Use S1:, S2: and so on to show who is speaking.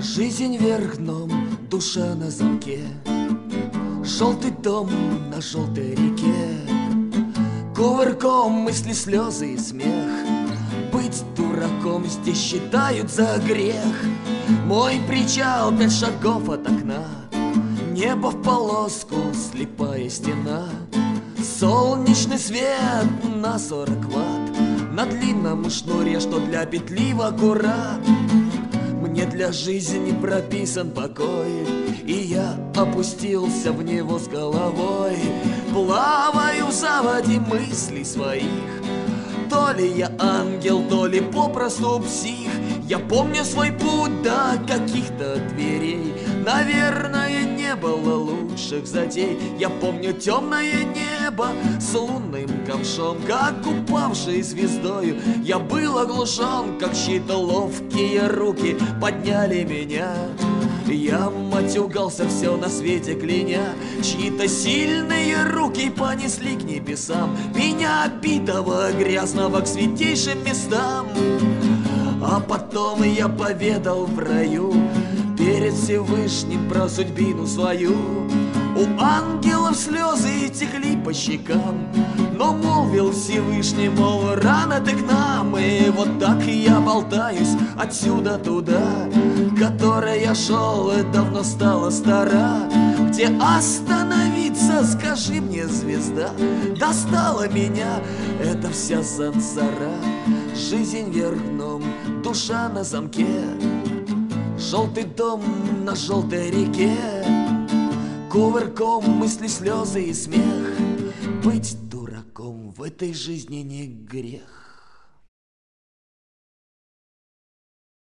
S1: Жизнь вверх дном, душа на замке, желтый дом на желтой реке, кувырком мысли, слезы и смех. Быть дураком здесь считают за грех. Мой причал 5 шагов от окна, небо в полоску, слепая стена. Солнечный свет на 40 ватт, на длинном шнуре, что для петли в аккурат. Мне для жизни прописан покой, и я опустился в него с головой. Плаваю в заводе мыслей своих, то ли я ангел, то ли попросту псих. Я помню свой путь до каких-то дверей, наверное, не было лучших затей. Я помню темное небо с лунным камшом, как упавшей звездою. Я был оглушен, как чьи-то ловкие руки подняли меня. Я матюгался, все на свете кляня, чьи-то сильные руки понесли к небесам меня, битого, грязного, к святейшим местам. А потом я поведал в раю перед Всевышним про судьбину свою. У ангелов слезы текли по щекам, но молвил Всевышний, мол, рано ты к нам. И вот так я болтаюсь отсюда туда, которой я шел, и давно стала стара. Где остановиться, скажи мне, звезда, достала меня эта вся сансара. Жизнь вверх дном, душа на замке, желтый дом на желтой реке, кувырком мысли, слезы и смех. Быть дураком в этой жизни не грех.